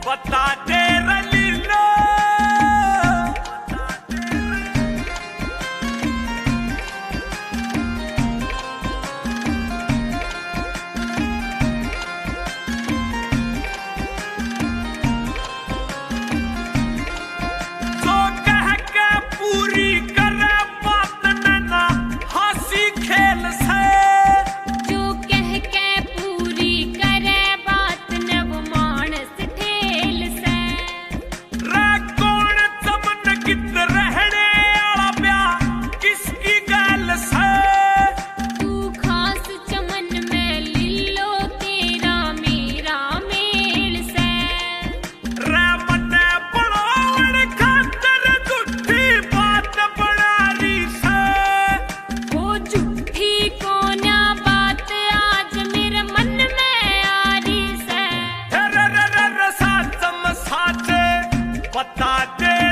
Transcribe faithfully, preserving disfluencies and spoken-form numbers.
बता दे रलीलो तो कह के पूरी करे बात नैना हंसी खेल से जो कह के पूरी करे बात नव मानस ठेल से रे कौन चमन कित रहने आला ब्याह किसकी गैल से तू खास चमन में लीलो तेरा मेरा मेल से रे मने बड़ावण खातर झूठी बात बनारी से वो झूठी को ना बात आज मेरे मन में आ रही से रे रे रे रे साचम साचे बता दे